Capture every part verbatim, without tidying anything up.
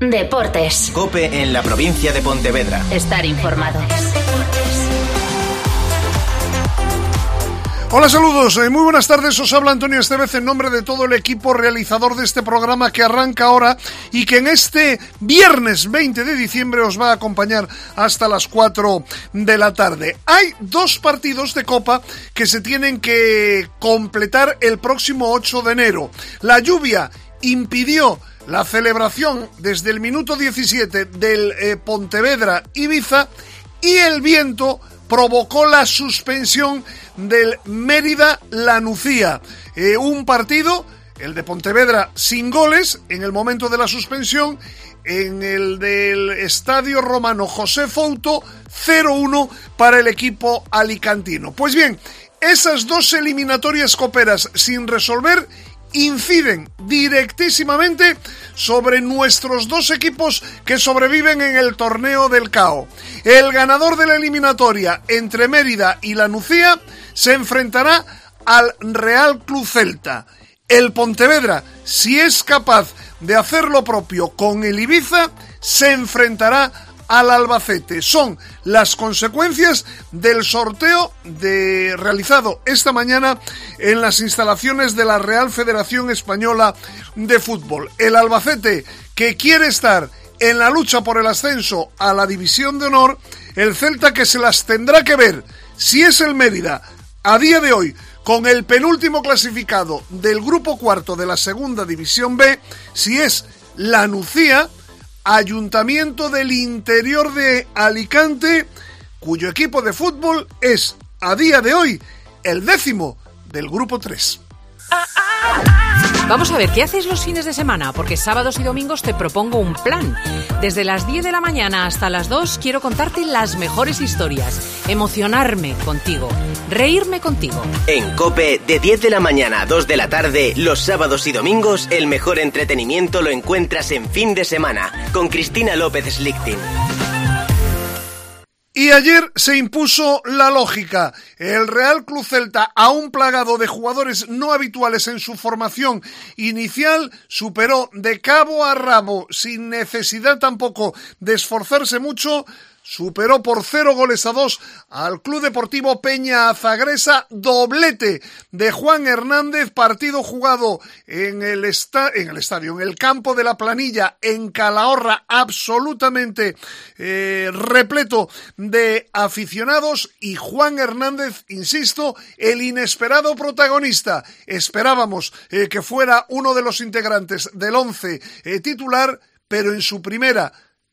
Deportes. COPE en la provincia de Pontevedra. Estar informado. Hola, saludos, eh, muy buenas tardes, os habla Antonio Estevez en nombre de todo el equipo realizador de este programa que arranca ahora y que en este viernes veinte de diciembre os va a acompañar hasta las cuatro de la tarde. Hay dos partidos de Copa que se tienen que completar el próximo ocho de enero. La lluvia impidió la celebración desde el minuto diecisiete del eh, Pontevedra-Ibiza y el viento provocó la suspensión del Mérida-Lanucía. Eh, un partido, el de Pontevedra, sin goles en el momento de la suspensión. En el del Estadio Romano José Fouto, cero uno para el equipo alicantino. Pues bien, esas dos eliminatorias coperas sin resolver inciden directísimamente sobre nuestros dos equipos que sobreviven en el torneo del C A O. El ganador de la eliminatoria entre Mérida y Lanucía se enfrentará al Real Club Celta. El Pontevedra, si es capaz de hacer lo propio con el Ibiza, se enfrentará al Albacete. Son las consecuencias del sorteo de, realizado esta mañana en las instalaciones de la Real Federación Española de Fútbol. El Albacete, que quiere estar en la lucha por el ascenso a la División de Honor, el Celta, que se las tendrá que ver, si es el Mérida, a día de hoy, con el penúltimo clasificado del grupo cuarto de la Segunda División B, si es Lanucía, Ayuntamiento del Interior de Alicante, cuyo equipo de fútbol es, a día de hoy, el décimo del grupo tres. Vamos a ver, ¿qué haces los fines de semana? Porque sábados y domingos te propongo un plan. Desde las diez de la mañana hasta las dos quiero contarte las mejores historias, emocionarme contigo, reírme contigo. En COPE, de diez de la mañana a dos de la tarde, los sábados y domingos, el mejor entretenimiento lo encuentras en Fin de Semana, con Cristina López Slichting. Y ayer se impuso la lógica. El Real Club Celta, aún plagado de jugadores no habituales en su formación inicial, superó de cabo a rabo, sin necesidad tampoco de esforzarse mucho, superó por cero goles a dos al Club Deportivo Peña Azagresa, doblete de Juan Hernández, partido jugado en el, esta- en el estadio, en el campo de la Planilla, en Calahorra, absolutamente eh, repleto de aficionados, y Juan Hernández, insisto, el inesperado protagonista. Esperábamos eh, que fuera uno de los integrantes del once eh, titular, pero en su primera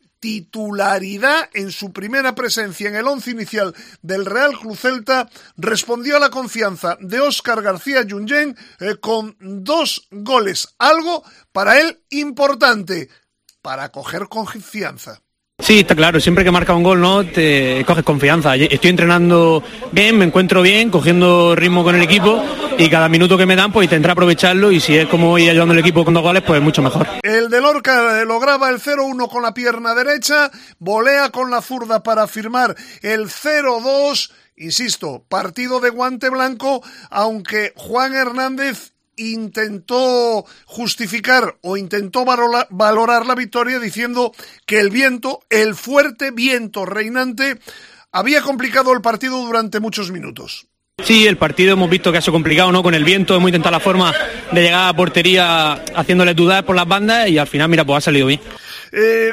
titularidad, en su primera presencia en el once inicial del Real Club Celta, respondió a la confianza de Óscar García Junyent eh, con dos goles, algo para él importante, para coger confianza. Sí, está claro, siempre que marca un gol, ¿no?, te coges confianza. Estoy entrenando bien, me encuentro bien, cogiendo ritmo con el equipo, y cada minuto que me dan, pues intentaré aprovecharlo, y si es como ir ayudando al equipo con dos goles, pues mucho mejor. El de Lorca lograba el cero uno con la pierna derecha, volea con la zurda para firmar el cero dos, insisto, partido de guante blanco, aunque Juan Hernández intentó justificar o intentó valorar, valorar la victoria diciendo que el viento, el fuerte viento reinante, había complicado el partido durante muchos minutos. Sí, el partido hemos visto que ha sido complicado, ¿no? Con el viento hemos intentado la forma de llegar a portería haciéndoles dudar por las bandas, y al final, mira, pues ha salido bien. Eh,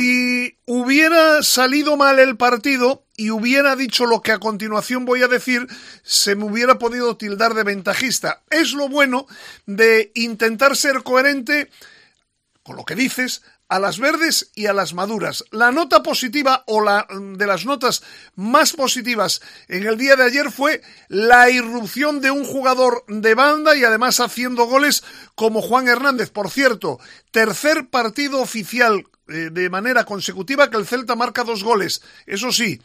si hubiera salido mal el partido y hubiera dicho lo que a continuación voy a decir, se me hubiera podido tildar de ventajista. Es lo bueno de intentar ser coherente con lo que dices, a las verdes y a las maduras. La nota positiva, o la de las notas más positivas en el día de ayer, fue la irrupción de un jugador de banda y además haciendo goles como Juan Hernández. Por cierto, tercer partido oficial eh, de manera consecutiva que el Celta marca dos goles. Eso sí,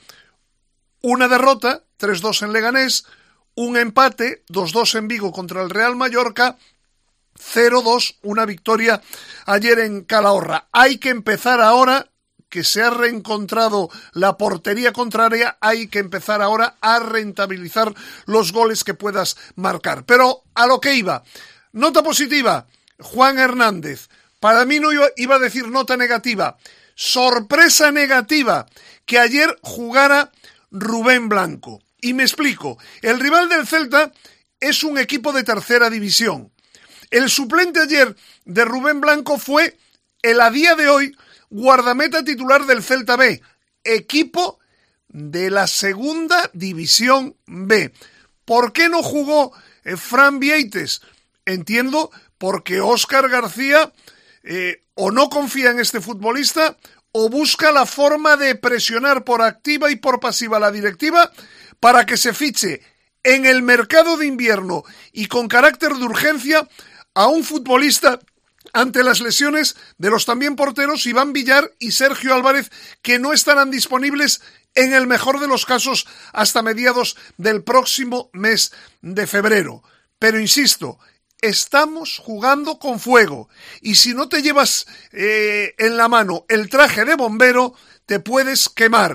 una derrota, tres dos en Leganés, un empate, dos dos en Vigo contra el Real Mallorca, cero dos, una victoria ayer en Calahorra. Hay que empezar ahora, que se ha reencontrado la portería contraria, hay que empezar ahora a rentabilizar los goles que puedas marcar. Pero a lo que iba, nota positiva, Juan Hernández, Para mí no iba, iba a decir nota negativa, sorpresa negativa, que ayer jugara Rubén Blanco. Y me explico, el rival del Celta es un equipo de tercera división. El suplente ayer de Rubén Blanco fue el a día de hoy guardameta titular del Celta B, equipo de la segunda división B. ¿Por qué no jugó eh, Fran Vieites? Entiendo, porque Óscar García eh, o no confía en este futbolista o busca la forma de presionar por activa y por pasiva a la directiva para que se fiche en el mercado de invierno y con carácter de urgencia a un futbolista ante las lesiones de los también porteros Iván Villar y Sergio Álvarez, que no estarán disponibles en el mejor de los casos hasta mediados del próximo mes de febrero. Pero insisto, estamos jugando con fuego y si no te llevas eh, en la mano el traje de bombero, te puedes quemar.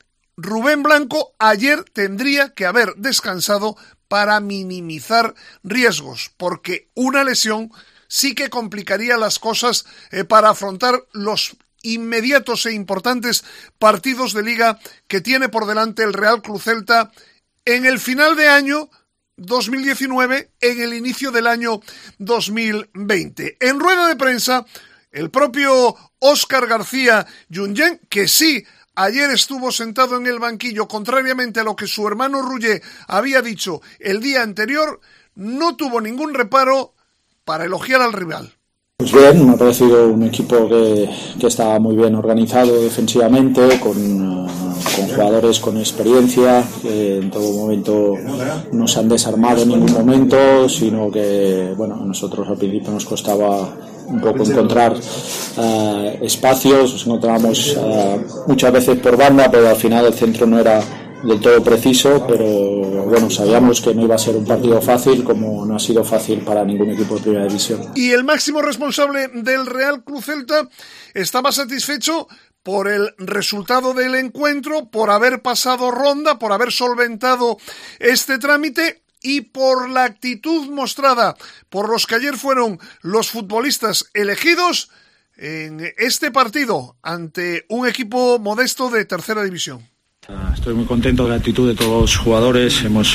Rubén Blanco ayer tendría que haber descansado para minimizar riesgos, porque una lesión sí que complicaría las cosas eh, para afrontar los inmediatos e importantes partidos de liga que tiene por delante el Real Club Celta en el final de año dos mil diecinueve, en el inicio del año dos mil veinte. En rueda de prensa, el propio Óscar García Junyent, que sí ayer estuvo sentado en el banquillo, contrariamente a lo que su hermano Ruller había dicho el día anterior, no tuvo ningún reparo para elogiar al rival. Pues bien, me ha parecido un equipo que, que está muy bien organizado defensivamente, con, con jugadores con experiencia, que en todo momento no se han desarmado en ningún momento, sino que, bueno, a nosotros al principio nos costaba un poco encontrar uh, espacios, nos encontrábamos uh, muchas veces por banda, pero al final el centro no era del todo preciso, pero bueno, sabíamos que no iba a ser un partido fácil, como no ha sido fácil para ningún equipo de primera división. Y el máximo responsable del Real Club Celta estaba satisfecho por el resultado del encuentro, por haber pasado ronda, por haber solventado este trámite y por la actitud mostrada por los que ayer fueron los futbolistas elegidos en este partido ante un equipo modesto de tercera división. Estoy muy contento de la actitud de todos los jugadores. Hemos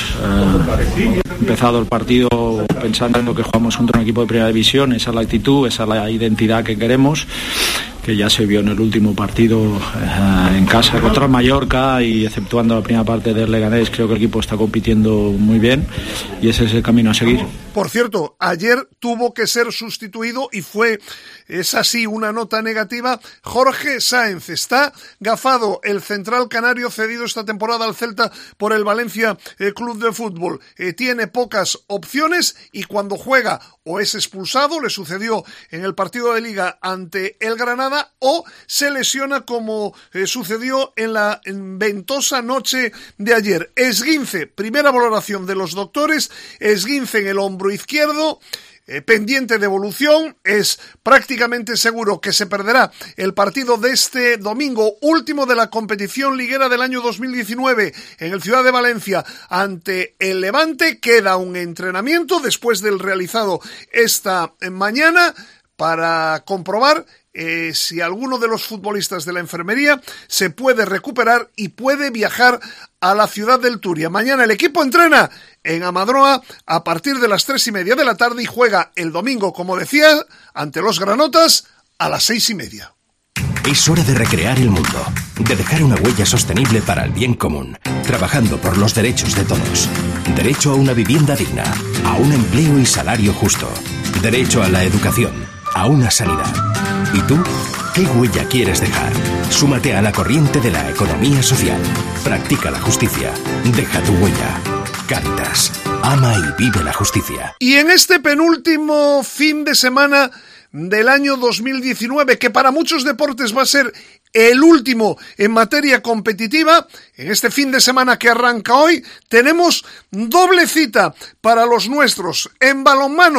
eh, empezado el partido pensando en lo que jugamos contra un equipo de primera división. Esa es la actitud, esa es la identidad que queremos, que ya se vio en el último partido eh, en casa contra el Mallorca, y exceptuando la primera parte del Leganés, creo que el equipo está compitiendo muy bien y ese es el camino a seguir. Por cierto, ayer tuvo que ser sustituido y fue, es así, una nota negativa. Jorge Sáenz, está gafado, el central canario cedido esta temporada al Celta por el Valencia eh, Club de Fútbol. Eh, tiene pocas opciones y cuando juega o es expulsado, le sucedió en el partido de Liga ante el Granada, o se lesiona como eh, sucedió en la en ventosa noche de ayer. Esguince, primera valoración de los doctores, esguince en el hombro izquierdo, eh, pendiente de evolución, es prácticamente seguro que se perderá el partido de este domingo, último de la competición liguera del año dos mil diecinueve en el Ciudad de Valencia ante el Levante. Queda un entrenamiento después del realizado esta mañana para comprobar eh, si alguno de los futbolistas de la enfermería se puede recuperar y puede viajar a la ciudad del Turia. Mañana el equipo entrena en Amadroa a partir de las tres y media de la tarde y juega el domingo, como decía, ante los granotas a las seis y media. Es hora de recrear el mundo, de dejar una huella sostenible para el bien común, trabajando por los derechos de todos. Derecho a una vivienda digna, a un empleo y salario justo. Derecho a la educación, a una sanidad. ¿Y tú? ¿Qué huella quieres dejar? Súmate a la corriente de la economía social. Practica la justicia. Deja tu huella. Cáritas. Ama y vive la justicia. Y en este penúltimo fin de semana del año dos mil diecinueve, que para muchos deportes va a ser el último en materia competitiva, en este fin de semana que arranca hoy, tenemos doble cita para los nuestros. En balonmano,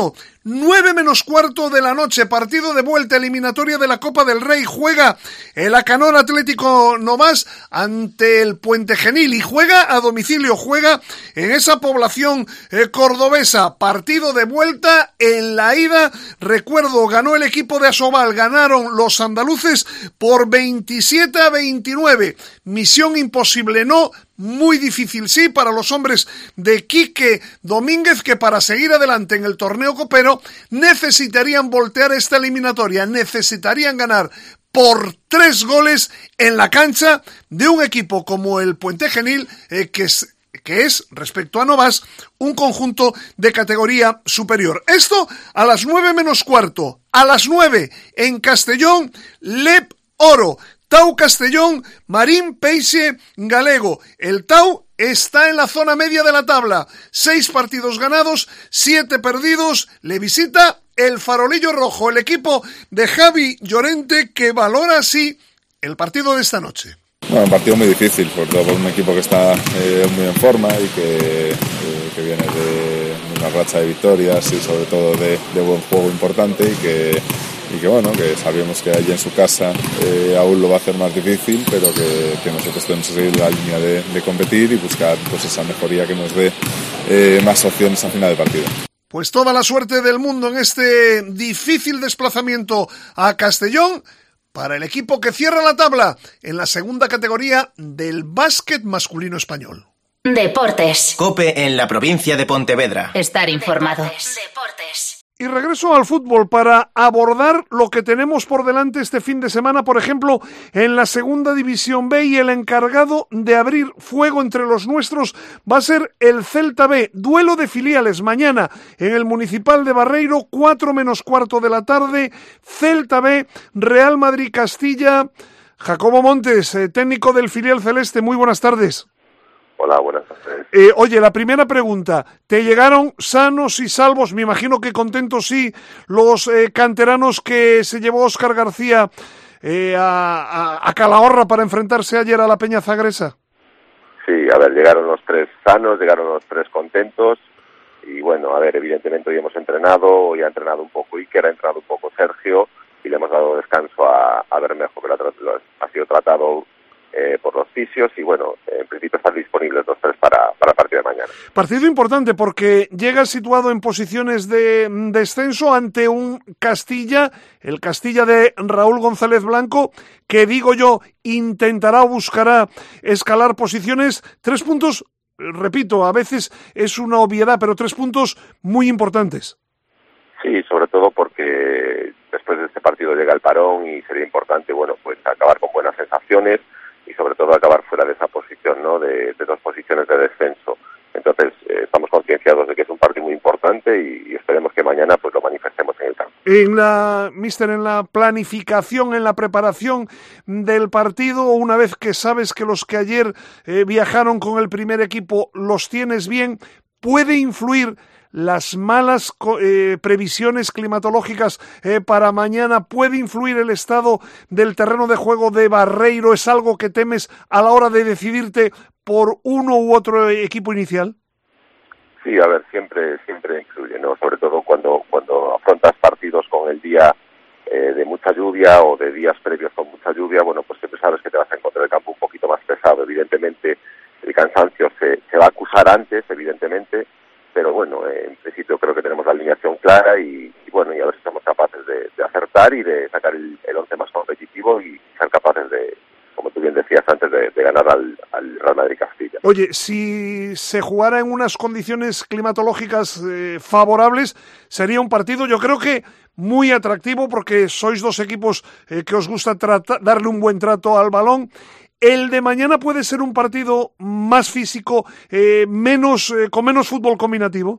nueve menos cuarto de la noche, partido de vuelta eliminatoria de la Copa del Rey. Juega el Acanor Atlético Novas ante el Puente Genil y juega a domicilio, juega en esa población eh, cordobesa. Partido de vuelta. En la ida, recuerdo, ganó el equipo de Asobal, ganaron los andaluces por veintisiete a veintinueve. Misión imposible no, muy difícil sí para los hombres de Quique Domínguez, que para seguir adelante en el torneo copero necesitarían voltear esta eliminatoria, necesitarían ganar por tres goles en la cancha de un equipo como el Puente Genil, eh, que es que es, respecto a Novas, un conjunto de categoría superior. Esto a las nueve menos cuarto. A las nueve, en Castellón, Lep Oro. Tau Castellón, Marín Peixe Galego. El Tau está en la zona media de la tabla. Seis partidos ganados, siete perdidos. Le visita el Farolillo Rojo, el equipo de Javi Llorente, que valora así el partido de esta noche. Bueno, un partido muy difícil, sobre todo por un equipo que está eh, muy en forma y que, eh, que viene de una racha de victorias y sobre todo de, de buen juego importante y que, y que bueno, que sabemos que allí en su casa eh, aún lo va a hacer más difícil, pero que, que nosotros tenemos que seguir la línea de, de competir y buscar pues esa mejoría que nos dé eh, más opciones al final del partido. Pues toda la suerte del mundo en este difícil desplazamiento a Castellón para el equipo que cierra la tabla en la segunda categoría del básquet masculino español. Deportes. COPE en la provincia de Pontevedra. Estar informado. Deportes. Y regreso al fútbol para abordar lo que tenemos por delante este fin de semana, por ejemplo, en la segunda división B, y el encargado de abrir fuego entre los nuestros va a ser el Celta B. Duelo de filiales mañana en el Municipal de Barreiro, cuatro menos cuarto de la tarde. Celta B, Real Madrid Castilla. Jacobo Montes, eh, técnico del filial celeste, muy buenas tardes. Hola, buenas tardes. Eh, oye, la primera pregunta, ¿te llegaron sanos y salvos? Me imagino que contentos sí los eh, canteranos que se llevó Óscar García eh, a, a, a Calahorra para enfrentarse ayer a la Peña Zagresa. Sí, a ver, llegaron los tres sanos, llegaron los tres contentos y bueno, a ver, evidentemente hoy hemos entrenado, hoy ha entrenado un poco Iker, ha entrenado un poco Sergio y le hemos dado descanso a, a Bermejo, que lo, ha sido tratado Eh, por los fisios y bueno, en principio están disponibles los tres para, para el partido de mañana. Partido importante porque llega situado en posiciones de descenso ante un Castilla, el Castilla de Raúl González Blanco, que digo yo, intentará o buscará escalar posiciones. Tres puntos, repito, a veces es una obviedad, pero tres puntos muy importantes. Sí, sobre todo porque después de este partido llega el parón y sería importante, bueno, pues acabar con buenas sensaciones y sobre todo acabar fuera de esa posición, ¿no? De, de dos posiciones de descenso. Entonces, eh, estamos concienciados de que es un partido muy importante y, y esperemos que mañana pues lo manifestemos en el campo. En la, mister, en la planificación, en la preparación del partido, una vez que sabes que los que ayer eh, viajaron con el primer equipo los tienes bien, ¿puede influir las malas eh, previsiones climatológicas eh, para mañana? ¿Puede influir el estado del terreno de juego de Barreiro? ¿Es algo que temes a la hora de decidirte por uno u otro equipo inicial? Sí, a ver, siempre siempre influye, ¿no? Sobre todo cuando cuando afrontas partidos con el día eh, de mucha lluvia o de días previos con mucha lluvia, bueno, pues siempre sabes que te vas a encontrar el campo un poquito más pesado. Evidentemente, el cansancio se, se va a acusar antes, evidentemente, pero bueno, eh, en principio creo que tenemos la alineación clara y, y bueno, y a ver si somos capaces de, de acertar y de sacar el, el once más competitivo y ser capaces de, como tú bien decías antes, de, de ganar al, al Real Madrid Castilla. Oye, si se jugara en unas condiciones climatológicas eh, favorables, sería un partido, yo creo que muy atractivo, porque sois dos equipos eh, que os gusta trata, darle un buen trato al balón. ¿El de mañana puede ser un partido más físico, eh, menos eh, con menos fútbol combinativo?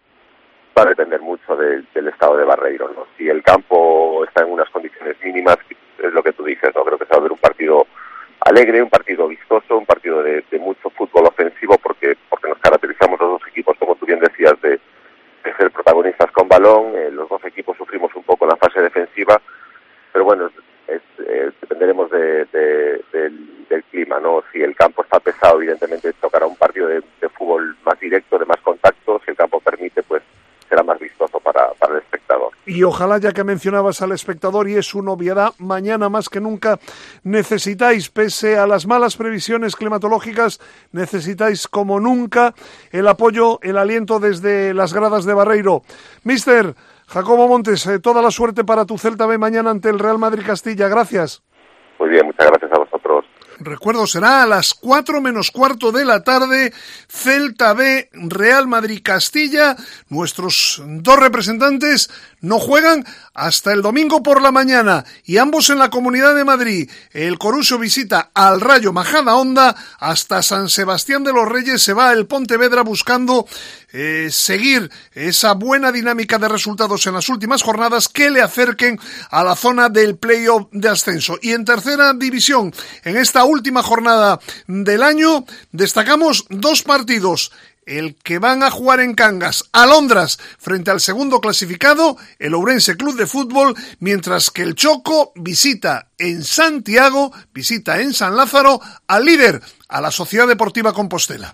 Va a depender mucho de, del estado de Barreiro, ¿no? Si el campo está en unas condiciones mínimas, es lo que tú dices, ¿no? Creo que se va a ver un partido alegre, un partido vistoso, un partido de, de mucho fútbol ofensivo, porque porque nos caracterizamos los dos equipos, como tú bien decías, de, de ser protagonistas con balón. Eh, los dos equipos sufrimos un poco en la fase defensiva, pero bueno, es, eh, dependeremos de, de, del, del clima, ¿no? Si el campo está pesado, evidentemente tocará un partido de, de fútbol más directo, de más contacto. Si el campo permite, pues será más vistoso para, para el espectador. y ojalá, ya que mencionabas al espectador, y es una obviedad, mañana más que nunca necesitáis, pese a las malas previsiones climatológicas, necesitáis como nunca el apoyo, el aliento desde las gradas de Barreiro. Mister Jacobo Montes, eh, toda la suerte para tu Celta B mañana ante el Real Madrid Castilla. Gracias. Muy bien, muchas gracias a vosotros. Recuerdo, será a las cuatro menos cuarto de la tarde, Celta B, Real Madrid Castilla. Nuestros dos representantes no juegan hasta el domingo por la mañana y ambos en la Comunidad de Madrid. El Coruso visita al Rayo Majadahonda, hasta San Sebastián de los Reyes se va el Pontevedra buscando eh, seguir esa buena dinámica de resultados en las últimas jornadas que le acerquen a la zona del playoff de ascenso. Y en tercera división, en esta última jornada del año, destacamos dos partidos. El que van a jugar en Cangas, Alondras, frente al segundo clasificado, el Ourense Club de Fútbol, mientras que el Choco visita en Santiago, visita en San Lázaro, al líder, a la Sociedad Deportiva Compostela.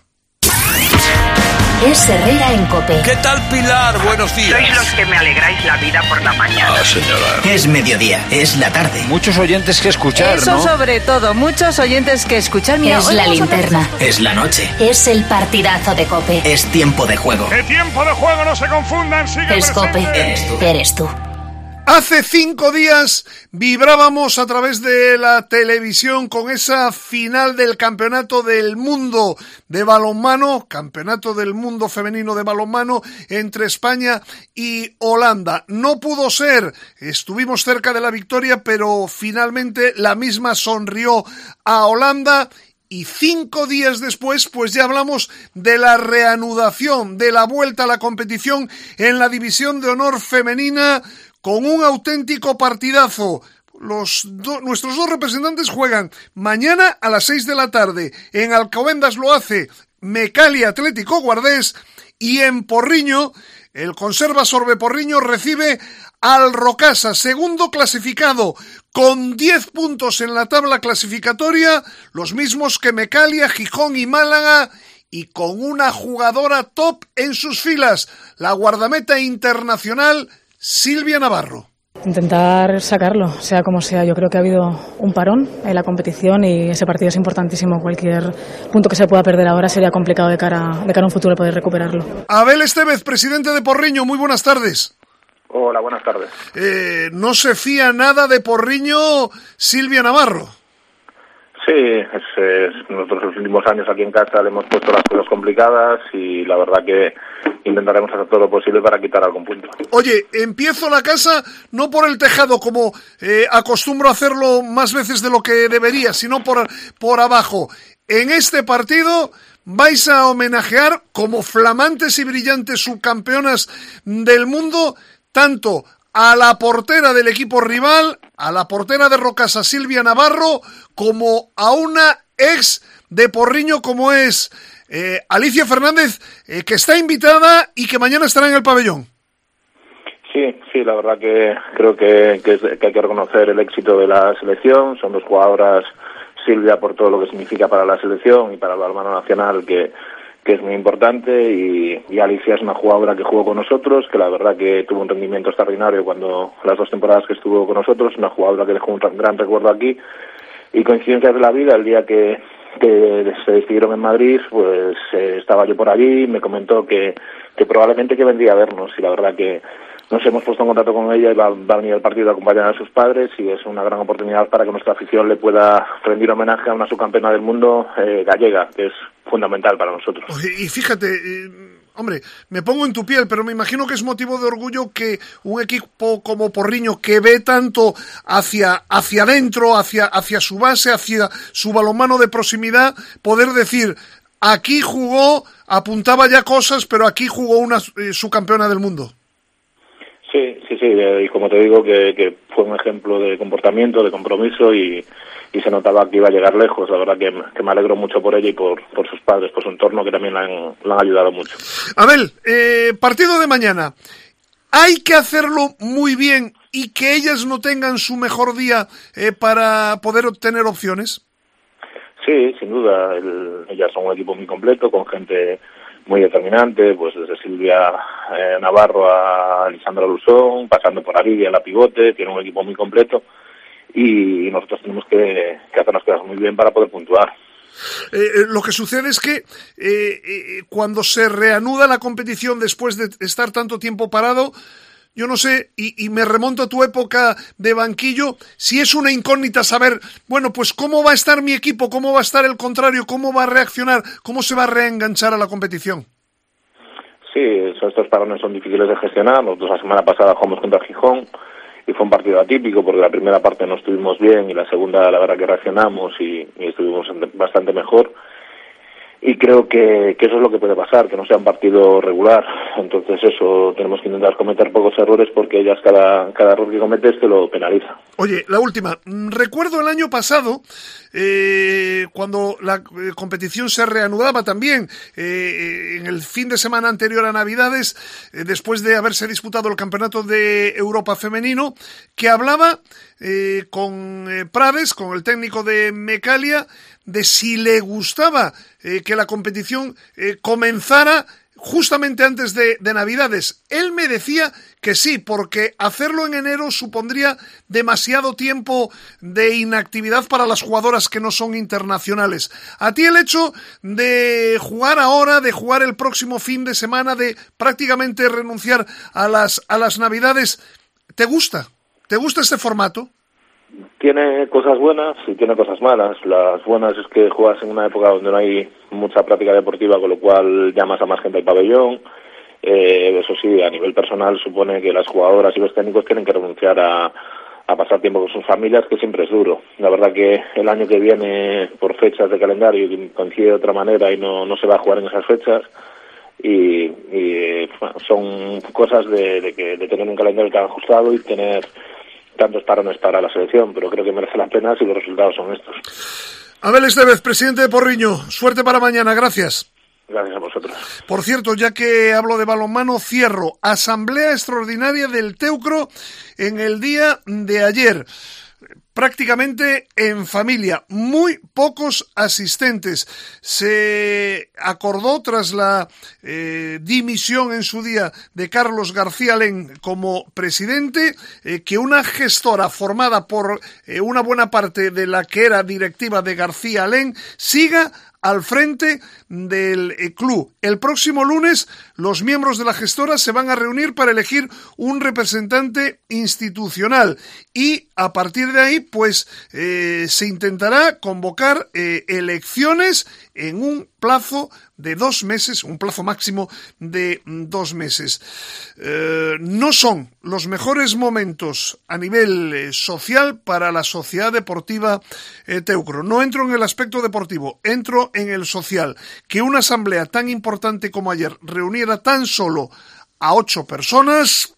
Es Herrera en COPE. ¿Qué tal, Pilar? Buenos días. Sois los que me alegráis la vida por la mañana. Ah, señora. Es mediodía, es la tarde. Muchos oyentes que escuchar, Eso, ¿no? Eso sobre todo, muchos oyentes que escuchar. Mira, es la linterna. Es la noche. Es el partidazo de COPE. Es tiempo de juego. ¡Qué tiempo de juego! No se confundan, sigue Es presente. COPE. Eres tú. Eres tú. Hace cinco días vibrábamos a través de la televisión con esa final del Campeonato del Mundo de balonmano, Campeonato del Mundo Femenino de balonmano entre España y Holanda. No pudo ser, estuvimos cerca de la victoria, pero finalmente la misma sonrió a Holanda. Y cinco días después, pues ya hablamos de la reanudación, de la vuelta a la competición en la División de Honor Femenina, con un auténtico partidazo. Los do, nuestros dos representantes juegan mañana a las seis de la tarde. En Alcobendas lo hace Mecali Atlético Guardés, y en Porriño, el Conserva Sorbe Porriño recibe al Rocasa, segundo clasificado, con diez puntos en la tabla clasificatoria, los mismos que Mecalia, Gijón y Málaga, y con una jugadora top en sus filas, la guardameta internacional Silvia Navarro. Intentar sacarlo, sea como sea. Yo creo que ha habido un parón en la competición y ese partido es importantísimo. Cualquier punto que se pueda perder ahora sería complicado de cara, de cara a un futuro poder recuperarlo. Abel Estevez, presidente de Porriño, muy buenas tardes. Hola, buenas tardes. Eh, no se fía nada de Porriño Silvia Navarro. Sí, es, es, nosotros los últimos años aquí en casa le hemos puesto las cosas complicadas y la verdad que intentaremos hacer todo lo posible para quitar algún punto. Oye, empiezo la casa no por el tejado como eh, acostumbro a hacerlo más veces de lo que debería, sino por, por abajo. En este partido vais a homenajear como flamantes y brillantes subcampeonas del mundo tanto a la portera del equipo rival, a la portera de Rocasa Silvia Navarro, como a una ex de Porriño como es eh, Alicia Fernández, eh, que está invitada y que mañana estará en el pabellón. Sí, sí, la verdad que creo que, que, es, que hay que reconocer el éxito de la selección. Son dos jugadoras, Silvia por todo lo que significa para la selección y para el balonmano nacional, que que es muy importante, y, y Alicia es una jugadora que jugó con nosotros, que la verdad que tuvo un rendimiento extraordinario cuando las dos temporadas que estuvo con nosotros, una jugadora que dejó un gran recuerdo aquí, y coincidencias de la vida, el día que, que se decidieron en Madrid, pues eh, estaba yo por allí, me comentó que, que probablemente que vendría a vernos, y la verdad que nos hemos puesto en contacto con ella y va, va a venir al partido a acompañar a sus padres, y es una gran oportunidad para que nuestra afición le pueda rendir homenaje a una subcampeona del mundo eh, gallega, que es fundamental para nosotros. Y fíjate, eh, hombre, me pongo en tu piel, pero me imagino que es motivo de orgullo que un equipo como Porriño, que ve tanto hacia hacia adentro, hacia, hacia su base, hacia su balonmano de proximidad, poder decir, aquí jugó, apuntaba ya cosas, pero aquí jugó una eh, subcampeona del mundo. Sí, sí, sí, y como te digo, que, que fue un ejemplo de comportamiento, de compromiso, y, y se notaba que iba a llegar lejos. La verdad que, que me alegro mucho por ella y por, por sus padres, por su entorno, que también la han, la han ayudado mucho. Abel, eh, partido de mañana. ¿Hay que hacerlo muy bien y que ellas no tengan su mejor día eh, para poder obtener opciones? Sí, sin duda. El, ellas son un equipo muy completo, con gente muy determinante, pues desde Silvia eh, Navarro a Lisandra Lusón, pasando por Aridia, la pivote, tiene un equipo muy completo y nosotros tenemos que, que hacer las cosas muy bien para poder puntuar. Eh, lo que sucede es que eh, eh, cuando se reanuda la competición después de estar tanto tiempo parado, yo no sé, y, y me remonto a tu época de banquillo, si es una incógnita saber, bueno, pues cómo va a estar mi equipo, cómo va a estar el contrario, cómo va a reaccionar, cómo se va a reenganchar a la competición. Sí, estos parones son difíciles de gestionar. Nosotros la semana pasada jugamos contra Gijón y fue un partido atípico porque la primera parte no estuvimos bien y la segunda la verdad que reaccionamos y, y estuvimos bastante mejor. Y creo que, que eso es lo que puede pasar, que no sea un partido regular. Entonces eso, tenemos que intentar cometer pocos errores porque ellas cada, cada error que cometes te lo penaliza. Oye, la última. Recuerdo el año pasado, eh, cuando la eh, competición se reanudaba también, eh, en el fin de semana anterior a Navidades, eh, después de haberse disputado el Campeonato de Europa Femenino, que hablaba eh, con eh, Prades, con el técnico de Mecalia, de si le gustaba eh, que la competición eh, comenzara justamente antes de, de Navidades. Él me decía que sí, porque hacerlo en enero supondría demasiado tiempo de inactividad para las jugadoras que no son internacionales. ¿A ti el hecho de jugar ahora, de jugar el próximo fin de semana, de prácticamente renunciar a las, a las Navidades, te gusta? ¿Te gusta este formato? Tiene cosas buenas y tiene cosas malas. Las buenas es que juegas en una época donde no hay mucha práctica deportiva, con lo cual llamas a más gente al pabellón. Eh, eso sí, a nivel personal supone que las jugadoras y los técnicos tienen que renunciar a, a pasar tiempo con sus familias, que siempre es duro. La verdad que el año que viene, por fechas de calendario, coincide de otra manera y no, no se va a jugar en esas fechas. Y, y bueno, son cosas de, de, que, de tener un calendario tan ajustado y tener tantos parones para la selección, pero creo que merece la pena si los resultados son estos. Abel Estevez, presidente de Porriño, suerte para mañana, gracias. Gracias a vosotros. Por cierto, ya que hablo de balonmano, cierro. Asamblea extraordinaria del Teucro en el día de ayer. Prácticamente en familia, muy pocos asistentes. Se acordó tras la eh, dimisión en su día de Carlos García Alén como presidente, eh, que una gestora formada por eh, una buena parte de la que era directiva de García Alén siga al frente del eh, club. El próximo lunes los miembros de la gestora se van a reunir para elegir un representante institucional y a partir de ahí pues eh, se intentará convocar eh, elecciones en un plazo de dos meses, un plazo máximo de dos meses. Eh, no son los mejores momentos a nivel eh, social para la Sociedad Deportiva eh, Teucro. No entro en el aspecto deportivo, entro en el social. Que una asamblea tan importante como ayer reuniera tan solo a ocho personas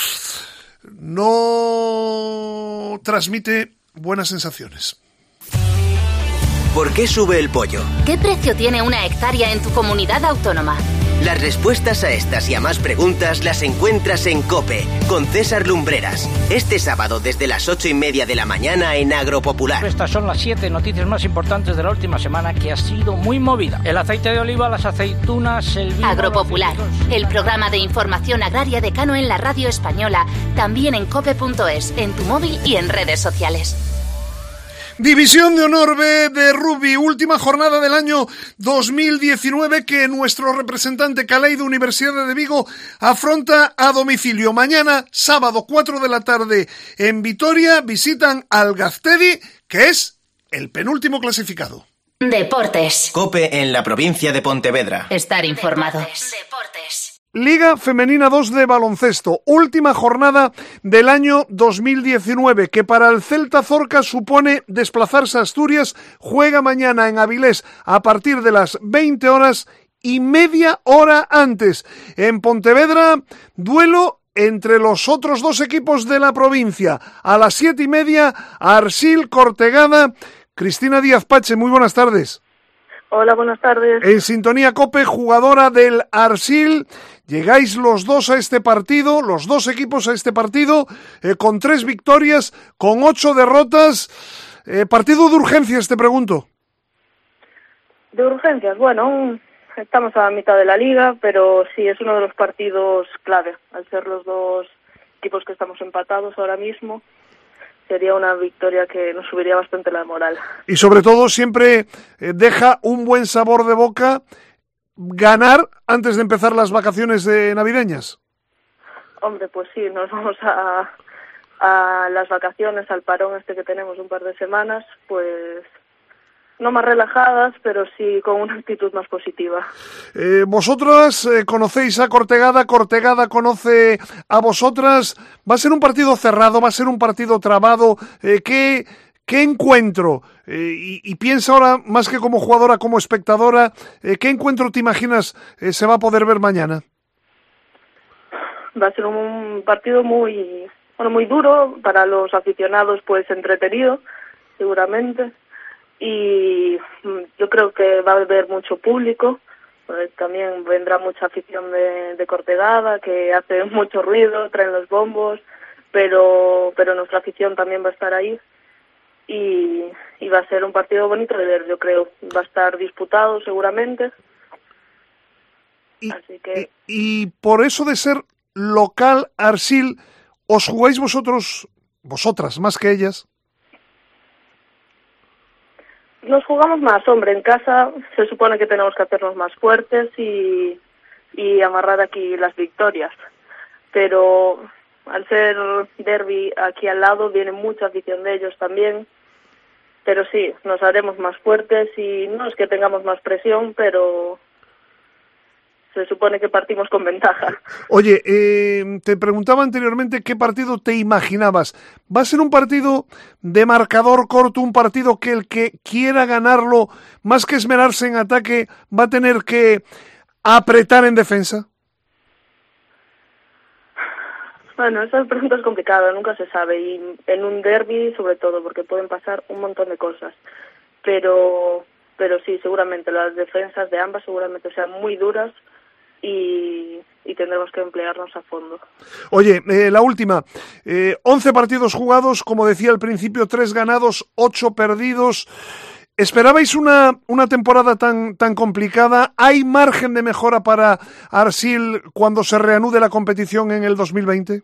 no transmite buenas sensaciones. ¿Por qué sube el pollo? ¿Qué precio tiene una hectárea en tu comunidad autónoma? Las respuestas a estas y a más preguntas las encuentras en COPE, con César Lumbreras. Este sábado desde las ocho y media de la mañana en Agropopular. Estas son las siete noticias más importantes de la última semana, que ha sido muy movida. El aceite de oliva, las aceitunas, el vino... Agropopular, el programa de información agraria de Cano en la radio española, también en cope punto es, en tu móvil y en redes sociales. División de Honor B de rugby, última jornada del año dos mil diecinueve que nuestro representante Caleido Universidad de Vigo afronta a domicilio. Mañana, sábado, cuatro de la tarde, en Vitoria, visitan al Gaztedi, que es el penúltimo clasificado. Deportes. COPE en la provincia de Pontevedra. Estar informado. Deportes. Liga Femenina dos de baloncesto, última jornada del año dos mil diecinueve, que para el Celta Zorca supone desplazarse a Asturias. Juega mañana en Avilés a partir de las veinte horas y media hora antes. En Pontevedra, duelo entre los otros dos equipos de la provincia. A las siete y media, Arsil Cortegada. Cristina Díaz Pache, muy buenas tardes. Hola, buenas tardes. En sintonía COPE, jugadora del Arsil. Llegáis los dos a este partido, los dos equipos a este partido, eh, con tres victorias, con ocho derrotas. Eh, ¿Partido de urgencias, te pregunto? De urgencias, bueno, estamos a la mitad de la liga, pero sí, es uno de los partidos clave. Al ser los dos equipos que estamos empatados ahora mismo, sería una victoria que nos subiría bastante la moral. Y sobre todo siempre eh, deja un buen sabor de boca ganar antes de empezar las vacaciones de navideñas. Hombre, pues sí, nos vamos a, a las vacaciones, al parón este que tenemos un par de semanas, pues no más relajadas, pero sí con una actitud más positiva. Eh, vosotras eh, conocéis a Cortegada, Cortegada conoce a vosotras. ¿Va a ser un partido cerrado? ¿Va a ser un partido trabado? Eh, ¿qué, qué encuentro? Eh, y, y piensa ahora, más que como jugadora, como espectadora, eh, ¿qué encuentro te imaginas eh, se va a poder ver mañana? Va a ser un partido muy, bueno, muy duro para los aficionados, pues entretenido, seguramente. Y yo creo que va a haber mucho público, pues también vendrá mucha afición de, de Cortegada, que hace mucho ruido, traen los bombos, pero pero nuestra afición también va a estar ahí y, y va a ser un partido bonito de ver, yo creo. Va a estar disputado seguramente. Y, Así que... y, y por eso de ser local, Arsil, ¿os jugáis vosotros, vosotras, más que ellas? Nos jugamos más, hombre, en casa se supone que tenemos que hacernos más fuertes y, y amarrar aquí las victorias, pero al ser derbi aquí al lado viene mucha afición de ellos también, pero sí, nos haremos más fuertes y no es que tengamos más presión, pero se supone que partimos con ventaja. Oye, eh, te preguntaba anteriormente qué partido te imaginabas. ¿Va a ser un partido de marcador corto, un partido que el que quiera ganarlo, más que esmerarse en ataque, va a tener que apretar en defensa? Bueno, esa pregunta es complicada, nunca se sabe, y en un derbi sobre todo, porque pueden pasar un montón de cosas, pero, pero sí, seguramente las defensas de ambas seguramente sean muy duras, Y, y tendremos que emplearnos a fondo. Oye, eh, la última, eh, once partidos jugados, como decía al principio, tres ganados, ocho perdidos. ¿Esperabais una, una temporada tan, tan complicada? ¿Hay margen de mejora para Arsil cuando se reanude la competición en el dos mil veinte?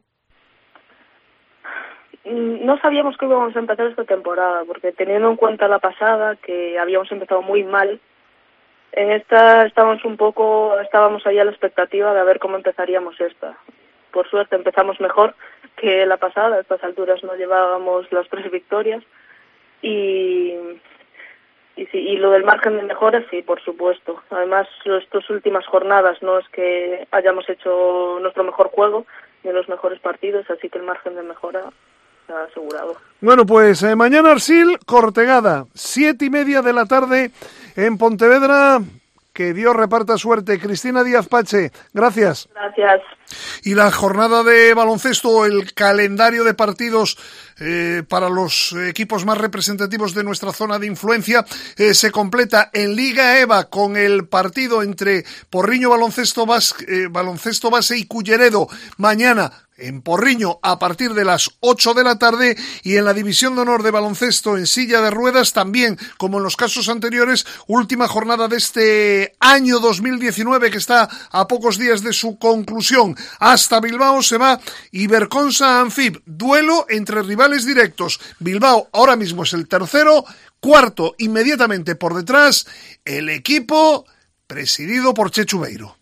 No sabíamos que íbamos a empezar esta temporada, porque teniendo en cuenta la pasada, que habíamos empezado muy mal, en esta estábamos un poco, estábamos ahí a la expectativa de ver cómo empezaríamos esta. Por suerte empezamos mejor que la pasada, a estas alturas no llevábamos las tres victorias y, y, sí, y lo del margen de mejora, sí, por supuesto. Además, estas últimas jornadas no es que hayamos hecho nuestro mejor juego ni los mejores partidos, así que el margen de mejora está asegurado. Bueno, pues eh, mañana Arsil, Cortegada, siete y media de la tarde en Pontevedra. Que Dios reparta suerte. Cristina Díaz Pache, gracias. Gracias. Y la jornada de baloncesto, el calendario de partidos eh, para los equipos más representativos de nuestra zona de influencia eh, se completa en Liga E V A con el partido entre Porriño Baloncesto Base, eh, Baloncesto Base y Culleredo mañana en Porriño a partir de las ocho de la tarde, y en la División de Honor de Baloncesto en Silla de Ruedas también, como en los casos anteriores, última jornada de este año dos mil diecinueve que está a pocos días de su conclusión. Hasta Bilbao se va Iberconsa Anfib, duelo entre rivales directos. Bilbao ahora mismo es el tercero, cuarto inmediatamente por detrás el equipo presidido por Chechu Beiro.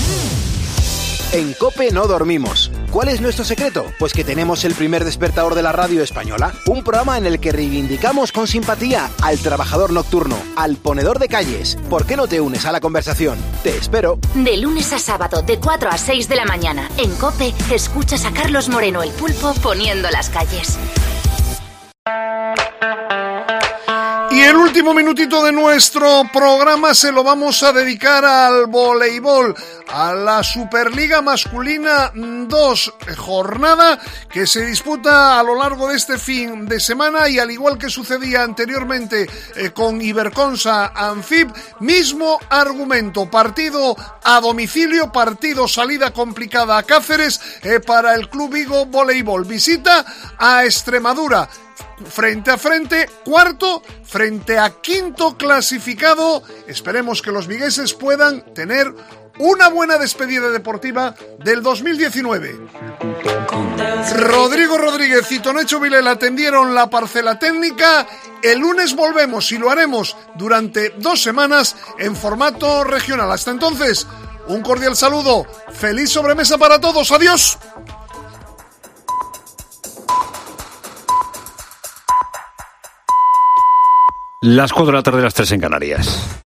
En COPE no dormimos. ¿Cuál es nuestro secreto? Pues que tenemos el primer despertador de la radio española, un programa en el que reivindicamos con simpatía al trabajador nocturno, al ponedor de calles. ¿Por qué no te unes a la conversación? Te espero. De lunes a sábado, de cuatro a seis de la mañana, en COPE, escuchas a Carlos Moreno el Pulpo poniendo las calles. Y el último minutito de nuestro programa se lo vamos a dedicar al voleibol, a la Superliga Masculina dos, jornada que se disputa a lo largo de este fin de semana, y al igual que sucedía anteriormente eh, con Iberconsa Anfib, mismo argumento, partido a domicilio, partido salida complicada a Cáceres eh, para el Club Vigo Voleibol, visita a Extremadura. frente a frente, cuarto frente a quinto clasificado. Esperemos que los vigueses puedan tener una buena despedida deportiva del dos mil diecinueve. Rodrigo Rodríguez y Tonecho Vilela atendieron la parcela técnica. El lunes volvemos y lo haremos durante dos semanas en formato regional. Hasta entonces, un cordial saludo. Feliz sobremesa para todos. Adiós. Las cuatro de la tarde, las tres en Canarias.